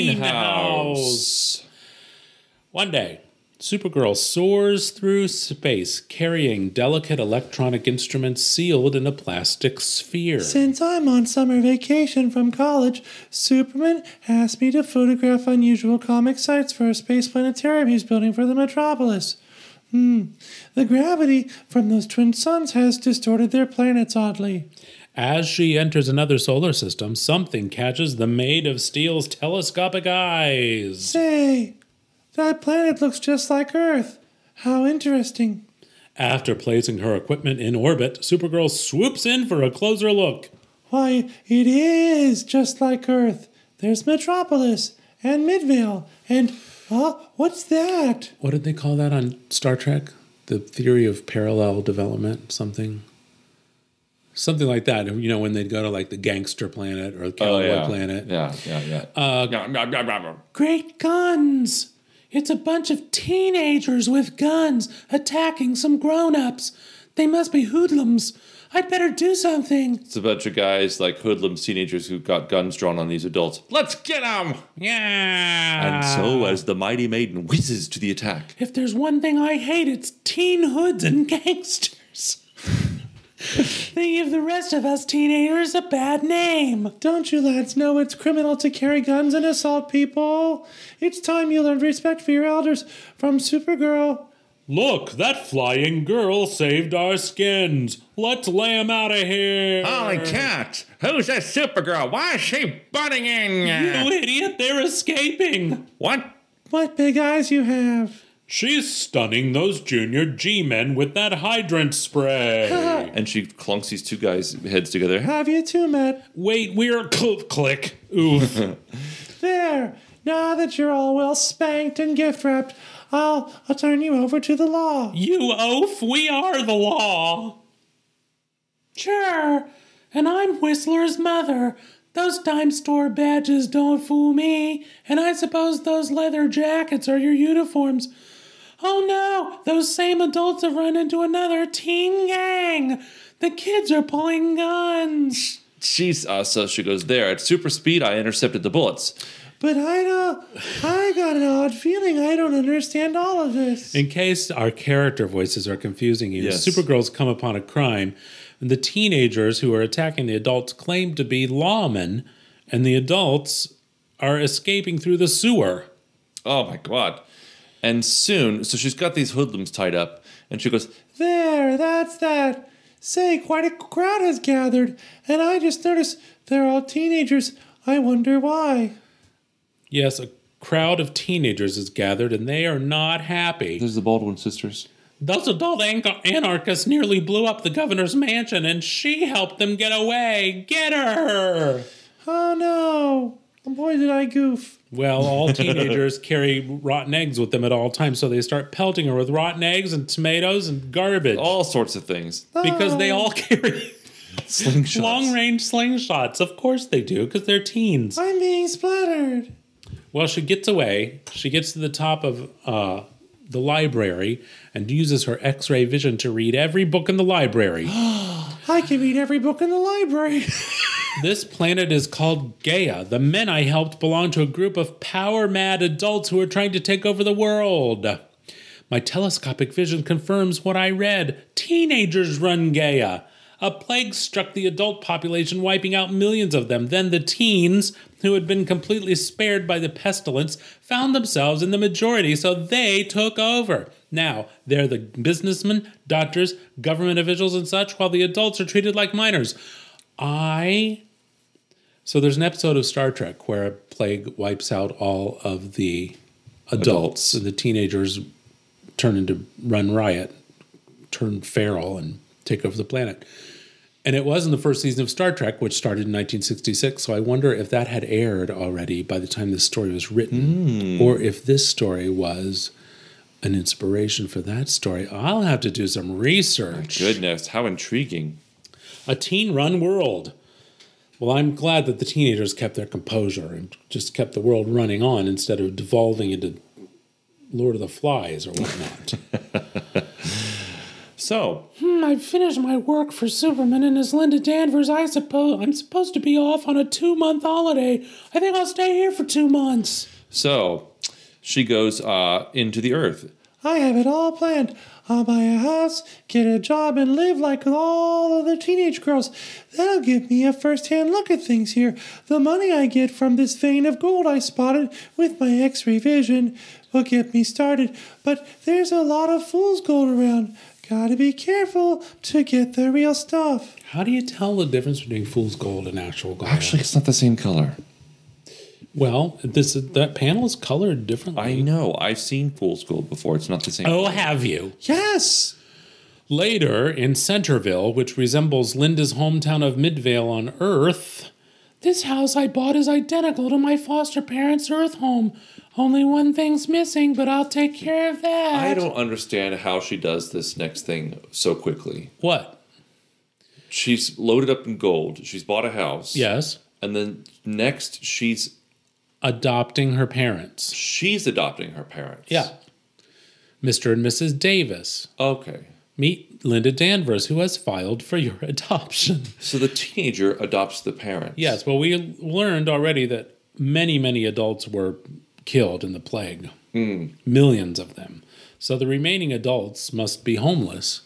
greenhouse. One day, Supergirl soars through space, carrying delicate electronic instruments sealed in a plastic sphere. Since I'm on summer vacation from college, Superman asked me to photograph unusual comic sites for a space planetarium he's building for the metropolis. Hmm. The gravity from those twin suns has distorted their planets oddly. As she enters another solar system, something catches the Maid of Steel's telescopic eyes. Say, that planet looks just like Earth. How interesting. After placing her equipment in orbit, Supergirl swoops in for a closer look. Why, it is just like Earth. There's Metropolis and Midvale and... Oh, what's that? What did they call that on Star Trek? The theory of parallel development, something? Something like that. You know, when they'd go to like the gangster planet or the cowboy Oh, yeah. planet. Yeah, yeah, yeah. Uh, Great guns! It's a bunch of teenagers with guns attacking some grown-ups. They must be hoodlums. I'd better do something. It's a bunch of guys, like hoodlums, teenagers who got guns drawn on these adults. Let's get them! Yeah. And so, as the mighty maiden whizzes to the attack. If there's one thing I hate, it's teen hoods and gangsters. They give the rest of us teenagers a bad name. Don't you lads know it's criminal to carry guns and assault people? It's time you learned respect for your elders. From Supergirl. Look, that flying girl saved our skins. Let's lay 'em out of here. Holy cat! Who's that Supergirl? Why is she butting in? You idiot, they're escaping. What? What big eyes you have. She's stunning those junior G-men with that hydrant spray. And she clunks these two guys' heads together. Have you too, Matt? Wait, we're... Cl- click. Oof. There. Now that you're all well spanked and gift wrapped, I'll, I'll turn you over to the law. You oaf, we are the law. Sure, and I'm Whistler's mother. Those dime store badges don't fool me, and I suppose those leather jackets are your uniforms. Oh no, those same adults have run into another teen gang. The kids are pulling guns. She's, uh, so she goes, there, at super speed, I intercepted the bullets. But I don't, I got an odd feeling I don't understand all of this. In case our character voices are confusing you, Yes. Supergirl's come upon a crime, and the teenagers who are attacking the adults claim to be lawmen, and the adults are escaping through the sewer. Oh my God. And soon, so she's got these hoodlums tied up, and she goes, There, that's that. Say, quite a crowd has gathered, and I just noticed they're all teenagers. I wonder why. Yes, a crowd of teenagers is gathered, and they are not happy. there's the Baldwin sisters. Those adult an- anarchists nearly blew up the governor's mansion, and she helped them get away. Get her! Oh no. Boy, did I goof. Well, all teenagers carry rotten eggs with them at all times, so they start pelting her with rotten eggs and tomatoes and garbage. All sorts of things. Because they all carry Slingshots. Long-range slingshots. Of course they do, because they're teens. I'm being splattered. Well, she gets away. She gets to the top of uh, the library and uses her X-ray vision to read every book in the library. I can read every book in the library. This planet is called Gaia. The men I helped belong to a group of power-mad adults who are trying to take over the world. My telescopic vision confirms what I read. Teenagers run Gaia. A plague struck the adult population, wiping out millions of them. Then the teens, who had been completely spared by the pestilence, found themselves in the majority, so they took over. Now, they're the businessmen, doctors, government officials, and such, while the adults are treated like minors. I... So there's an episode of Star Trek where a plague wipes out all of the adults, Adults. and the teenagers turn into run riot, turn feral, and take over the planet. And it was in the first season of Star Trek, which started in nineteen sixty-six. So I wonder if that had aired already by the time this story was written, Mm. or if this story was an inspiration for that story. I'll have to do some research. Goodness, how intriguing. A teen-run world. Well, I'm glad that the teenagers kept their composure and just kept the world running on instead of devolving into Lord of the Flies or whatnot. So, Hmm, I've finished my work for Superman, and as Linda Danvers, I suppose I'm supposed to be off on a two-month holiday. I think I'll stay here for two months. so she goes uh, into the Earth. I have it all planned. I'll buy a house, get a job, and live like all other teenage girls. That'll give me a first-hand look at things here. The money I get from this vein of gold I spotted with my X-ray vision will get me started. But there's a lot of fool's gold around. Gotta be careful to get the real stuff. How do you tell the difference between fool's gold and actual gold? Actually, it's not the same color. well, this that panel is colored differently. I know. I've seen fool's gold before. It's not the same. Oh, have you? Yes! Later, in Centerville, which resembles Linda's hometown of Midvale on Earth, this house I bought is identical to my foster parents' Earth home. Only one thing's missing, but I'll take care of that. I don't understand how she does this next thing so quickly. What? She's loaded up in gold. She's bought a house. Yes. And then next, she's Adopting her parents. she's adopting her parents. Yeah. Mister and Missus Davis. Okay. Meet Linda Danvers, who has filed for your adoption. So the teenager adopts the parents. Yes, well, we learned already that many, many adults were killed in the plague. Mm. Millions of them. So the remaining adults must be homeless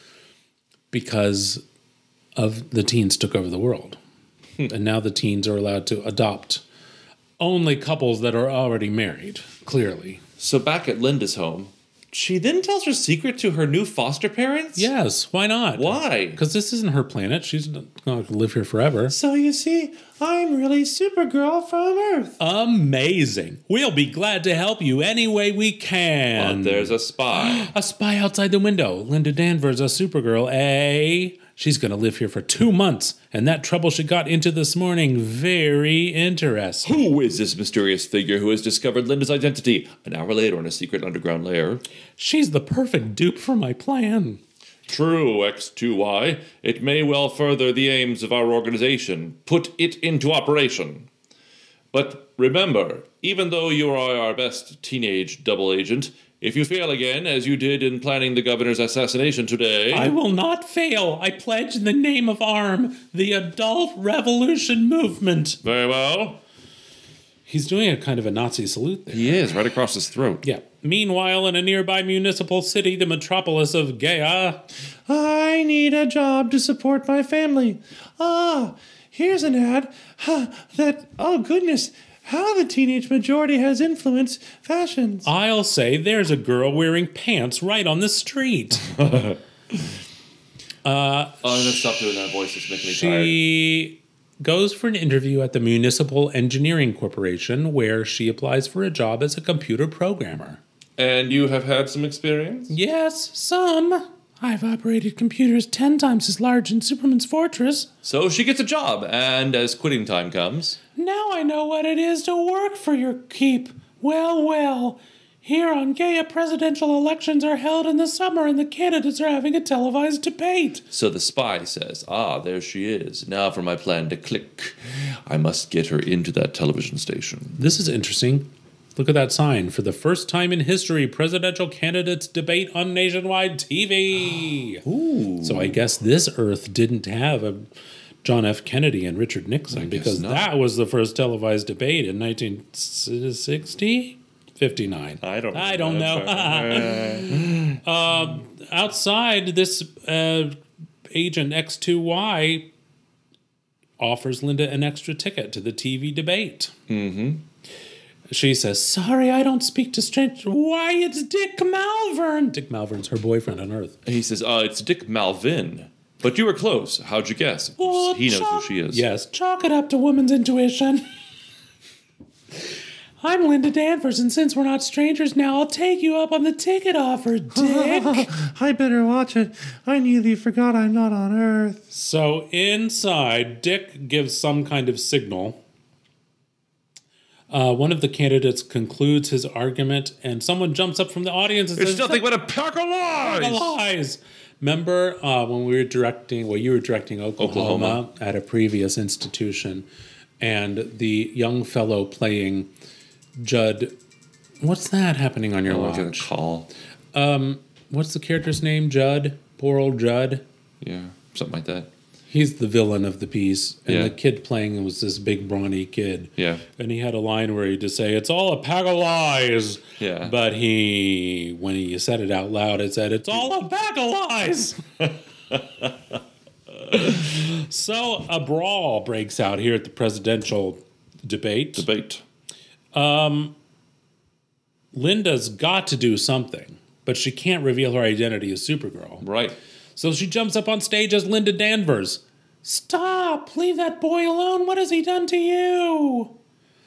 because of the teens took over the world. And now the teens are allowed to adopt only couples that are already married, clearly. So back at Linda's home, she then tells her secret to her new foster parents? Yes, why not? Why? Because this isn't her planet. She's not going to live here forever. So you see, I'm really Supergirl from Earth. Amazing. We'll be glad to help you any way we can. But there's a spy. A spy outside the window. Linda Danvers, a Supergirl, eh? She's going to live here for two months, and that trouble she got into this morning, very interesting. Who is this mysterious figure who has discovered Linda's identity an hour later in a secret underground lair? She's the perfect dupe for my plan. True, X two Y. It may well further the aims of our organization. Put it into operation. But remember, even though you are our best teenage double agent, if you fail again, as you did in planning the governor's assassination today... I will not fail. I pledge in the name of ARM, the Adult Revolution Movement. Very well. He's doing a kind of a Nazi salute there. He is, right across his throat. Yeah. Meanwhile, in a nearby municipal city, the metropolis of Gaia... I need a job to support my family. Ah, here's an ad. Huh, that, oh goodness, how the teenage majority has influenced fashions. I'll say there's a girl wearing pants right on the street. Uh, I'm going to stop doing that voice. It's making me tired. She goes for an interview at the Municipal Engineering Corporation, where she applies for a job as a computer programmer. And you have had some experience? Yes, some. I've operated computers ten times as large in Superman's fortress. So she gets a job, and as quitting time comes... Now I know what it is to work for your keep. Well, well, Here on Gaia, presidential elections are held in the summer and the candidates are having a televised debate. So the spy says, ah, there she is. Now for my plan to click. I must get her into that television station. This is interesting. Look at that sign. For the first time in history, presidential candidates debate on nationwide T V. Ooh. So I guess this Earth didn't have a John F. Kennedy and Richard Nixon I guess because not. that was the first televised debate in nineteen sixty? fifty-nine. I don't I don't know. uh, outside, this uh, agent X two Y offers Linda an extra ticket to the T V debate. Mm-hmm. She says, sorry, I don't speak to strangers. Why, it's Dick Malvern. Dick Malvern's her boyfriend on Earth. He says, uh, it's Dick Malvin. But you were close. How'd you guess? Of course, Well, he knows chalk- who she is. Yes, chalk it up to woman's intuition. I'm Linda Danvers, and since we're not strangers now, I'll take you up on the ticket offer, Dick. I better watch it. I nearly forgot I'm not on Earth. So inside, Dick gives some kind of signal. Uh, one of the candidates concludes his argument, and someone jumps up from the audience and It's says, nothing but a pack of lies! "Pack of lies." Remember uh, when we were directing, well, you were directing Oklahoma, Oklahoma. at a previous institution, and the young fellow playing Judd, what's that happening on your Oh, I get a watch? call. What's the character's name? Judd? Poor old Judd? Yeah, something like that. He's the villain of the piece, and Yeah. the kid playing was this big brawny kid. Yeah. And he had a line where he'd just say, "It's all a pack of lies." Yeah. But he, when he said it out loud, it said, "It's all a pack of lies." So a brawl breaks out here at the presidential debate. Debate. Linda's got to do something, but she can't reveal her identity as Supergirl. Right. So she jumps up on stage as Linda Danvers. Stop! Leave that boy alone! What has he done to you?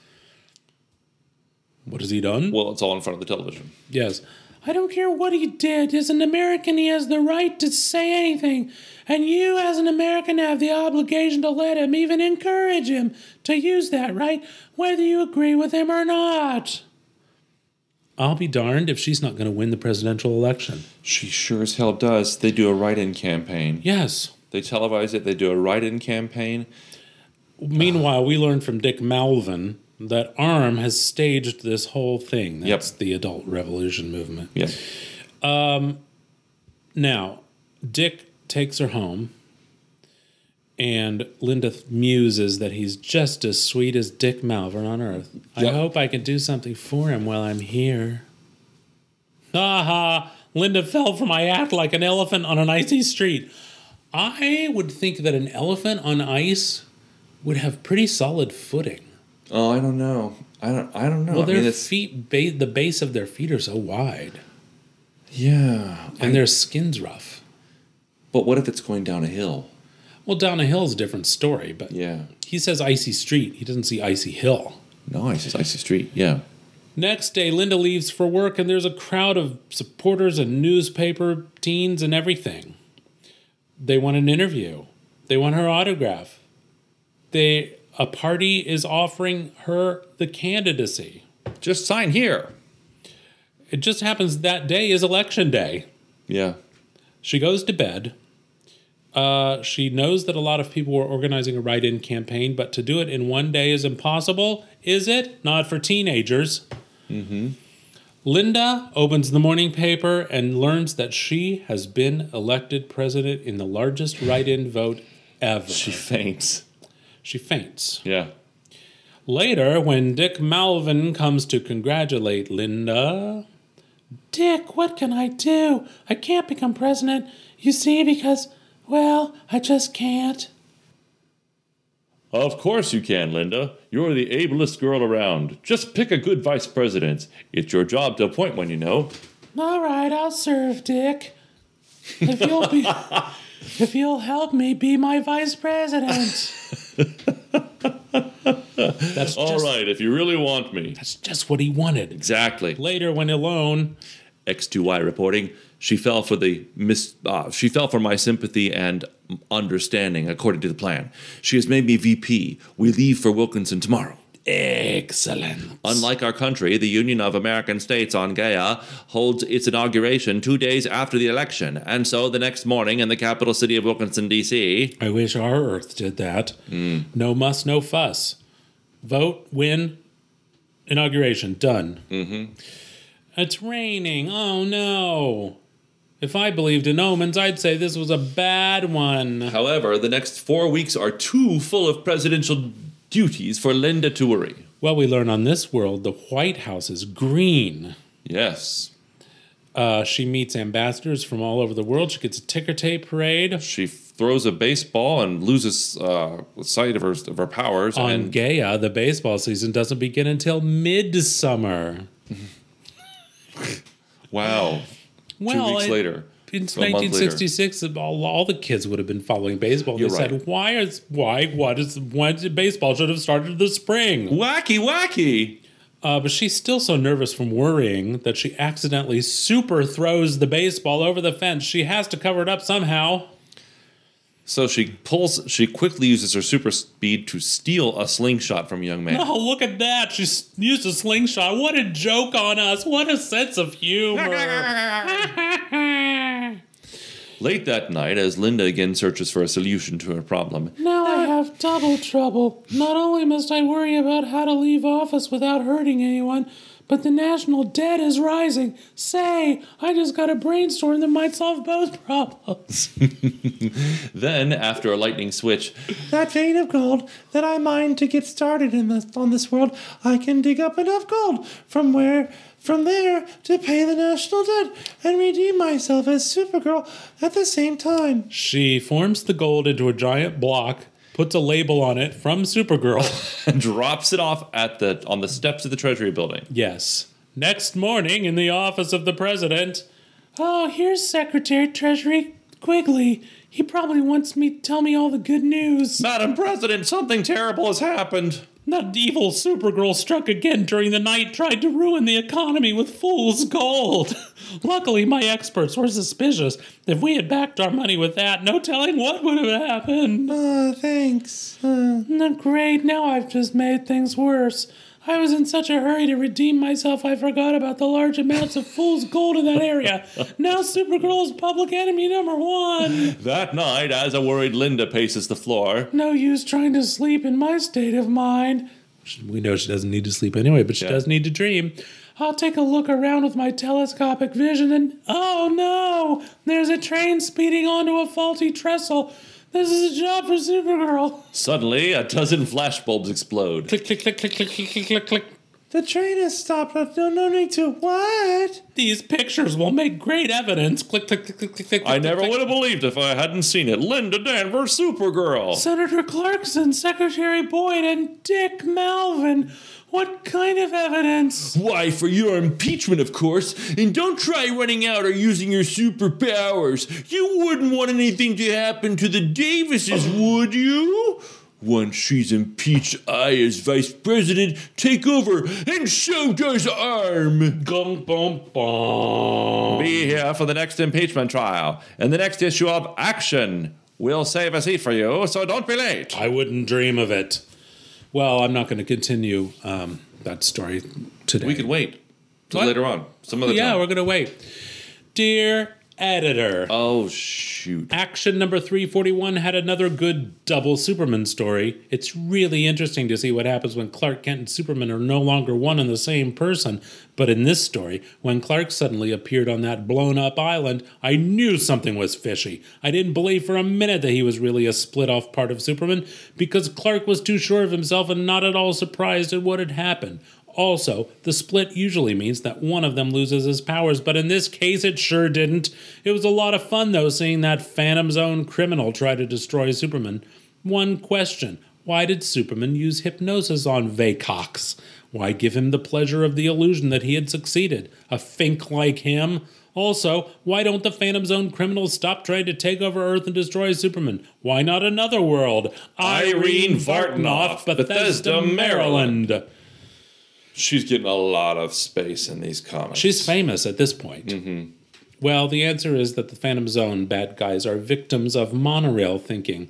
What has he done? Well, it's all in front of the television. Yes. I don't care what he did. As an American, he has the right to say anything. And you, as an American, have the obligation to let him, even encourage him, to use that right, whether you agree with him or not. I'll be darned if she's not going to win the presidential election. She sure as hell does. They do a write-in campaign. Yes. They televise it. They do a write-in campaign. Meanwhile, we learned from Dick Malvin that ARM has staged this whole thing. That's Yep. the adult revolution movement. Yeah. Now, Dick takes her home, and Linda muses that he's just as sweet as Dick Malvern on Earth. I Yep. hope I can do something for him while I'm here. Ha ha! Linda fell for my act like an elephant on an icy street. I would think that an elephant on ice would have pretty solid footing. Oh, I don't know. I don't. I don't know. Well, I their mean, it's, feet, ba- the base of their feet are so wide, yeah. and their skin's rough. But what if it's going down a hill? Well, down a hill is a different story, but Yeah. he says icy street. He doesn't see icy hill. Nice. It's icy street. Yeah. Next day, Linda leaves for work, and there's a crowd of supporters and newspaper teens and everything. They want an interview. They want her autograph. They a party is offering her the candidacy. Just sign here. It just happens that day is election day. Yeah. She goes to bed. Uh, she knows that a lot of people are organizing a write-in campaign, but to do it in one day is impossible, is it? Not for teenagers. Mm-hmm. Linda opens the morning paper and learns that she has been elected president in the largest write-in vote ever. She faints. She faints. Yeah. Later, when Dick Malvin comes to congratulate Linda, Dick, what can I do? I can't become president, you see, because, well, I just can't. Of course you can, Linda. You're the ablest girl around. Just pick a good vice president. It's your job to appoint one, you know. All right, I'll serve, Dick. If you'll be, if you'll help me be my vice president. That's All just, right, if you really want me. That's just what he wanted. Exactly. Later, when alone, X two Y reporting. She fell for the mis. Uh, she fell for my sympathy and understanding, according to the plan. She has made me V P. We leave for Wilkinson tomorrow. Excellent. Unlike our country, the Union of American States on Gaia holds its inauguration two days after the election. And so the next morning in the capital city of Wilkinson, D C I wish our Earth did that. Mm. No muss, no fuss. Vote, win, inauguration, done. Mm-hmm. It's raining. Oh, no. If I believed in omens, I'd say this was a bad one. However, the next four weeks are too full of presidential duties for Linda to worry. Well, we learn on this world the White House is green. Yes. Uh, she meets ambassadors from all over the world. She gets a ticker tape parade. She f- throws a baseball and loses uh, sight of her of her powers. On and Gaia, the baseball season doesn't begin until midsummer. Wow. Well, Two weeks it- later. In A month nineteen sixty-six, all, all the kids would have been following baseball. You're they right. said, "Why is why what is when baseball should have started in the spring?" Wacky, wacky. Uh, but she's still so nervous from worrying that she accidentally super throws the baseball over the fence. She has to cover it up somehow. So she pulls. She quickly uses her super speed to steal a slingshot from a young man. Oh, look at that! She s- used a slingshot. What a joke on us! What a sense of humor! Late that night, as Linda again searches for a solution to her problem, Now I have double trouble. Not only must I worry about how to leave office without hurting anyone, but the national debt is rising. Say, I just got a brainstorm that might solve both problems. then, after a lightning switch, That vein of gold that I mine to get started in this, on this world, I can dig up enough gold from where, from there to pay the national debt and redeem myself as Supergirl at the same time. She forms the gold into a giant block, puts a label on it from Supergirl. and drops it off at the on the steps of the Treasury building. Yes. Next morning in the office of the president. Oh, here's Secretary Treasury Quigley. He probably wants me to tell me all the good news. Madam President, something terrible has happened. That evil Supergirl struck again during the night, tried to ruin the economy with fool's gold. Luckily, my experts were suspicious. If we had backed our money with that, no telling what would have happened. Uh, thanks. Uh, No, great, now I've just made things worse. I was in such a hurry to redeem myself, I forgot about the large amounts of fool's gold in that area. Now Supergirl is public enemy number one. That night, as a worried Linda paces the floor, No use trying to sleep in my state of mind. We know she doesn't need to sleep anyway, but she Yeah. does need to dream. I'll take a look around with my telescopic vision and, oh no, there's a train speeding onto a faulty trestle. This is a job for Supergirl. suddenly a dozen flashbulbs explode. Click, click, click, click, click, click, click, click, click. the train has stopped. No, no need to. What? These pictures will make great evidence. Click, click, click, click, click, click. I click, never click. would have believed if I hadn't seen it. Linda Danvers, Supergirl. Senator Clarkson, Secretary Boyd, and Dick Malvin. What kind of evidence? Why, for your impeachment, of course. And don't try running out or using your superpowers. You wouldn't want anything to happen to the Davises, would you? Once she's impeached, I, as vice president, take over, and so does Arm. Gum, bum, bum. Be here for the next impeachment trial. And the next issue of Action. We'll save a seat for you, so don't be late. I wouldn't dream of it. Well, I'm not going to continue um, that story today. We could wait till What? later on. Some other Yeah, time. we're going to wait. Dear editor, Oh, shoot. Action number three forty-one had another good double Superman story. It's really interesting to see what happens when Clark Kent and Superman are no longer one and the same person. But in this story, when Clark suddenly appeared on that blown-up island, I knew something was fishy. I didn't believe for a minute that he was really a split-off part of Superman, because Clark was too sure of himself and not at all surprised at what had happened. Also, the split usually means that one of them loses his powers, but in this case it sure didn't. It was a lot of fun, though, seeing that Phantom Zone criminal try to destroy Superman. One question: why did Superman use hypnosis on Vaycox? Why give him the pleasure of the illusion that he had succeeded? A fink like him? Also, why don't the Phantom Zone criminals stop trying to take over Earth and destroy Superman? Why not another world? Irene Vartanoff, Bethesda, Bethesda, Maryland. Maryland. She's getting a lot of space in these comics. She's famous at this point. Mm-hmm. Well, the answer is that the Phantom Zone bad guys are victims of monorail thinking.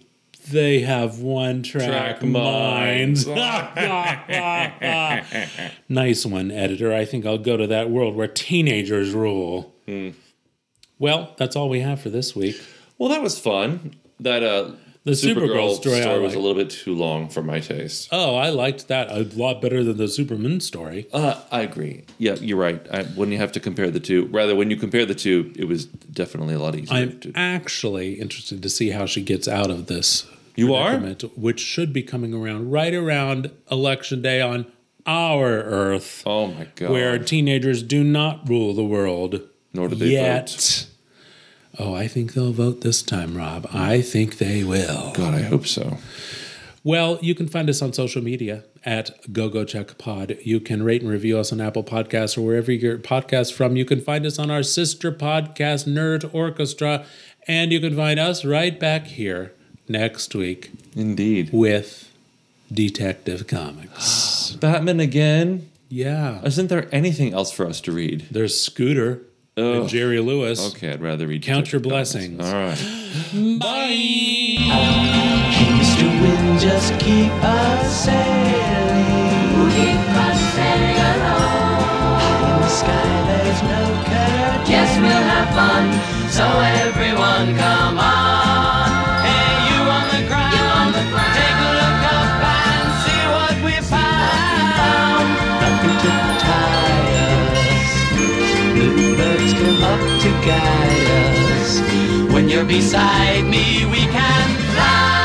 They have one-track Track minds. minds. Nice one, editor. I think I'll go to that world where teenagers rule. Hmm. Well, that's all we have for this week. Well, that was fun. That uh, The Supergirl Supergirl story I was liked. a little bit too long for my taste. Oh, I liked that a lot better than the Superman story. Uh, I agree. Yeah, you're right. I, when you have to compare the two, rather when you compare the two, it was definitely a lot easier. I'm to, actually interested to see how she gets out of this. You are? predicament, which should be coming around right around Election Day on our Earth, oh my god! where teenagers do not rule the world. Nor do they yet. vote. Oh, I think they'll vote this time, Rob. I think they will. God, I hope so. Well, you can find us on social media at GoGoCheckPod. You can rate and review us on Apple Podcasts or wherever you get your podcasts from. You can find us on our sister podcast, Nerd Orchestra. And you can find us right back here next week Indeed. with Detective Comics. Batman again? Yeah. Isn't there anything else for us to read? There's Scooter Ugh. and Jerry Lewis. Okay, I'd rather read. Count your Detective blessings. Comics. All right. Bye. Mister Wind, just keep us sailing. Keep us sailing along. In the sky there's no curtain. Yes, we'll have fun. So everyone, come on. Hey, you on the ground. You on the ground. Take a look up and see what we found. Nothing to tie us. Blue birds come up to guide us. When you're beside me, we can fly.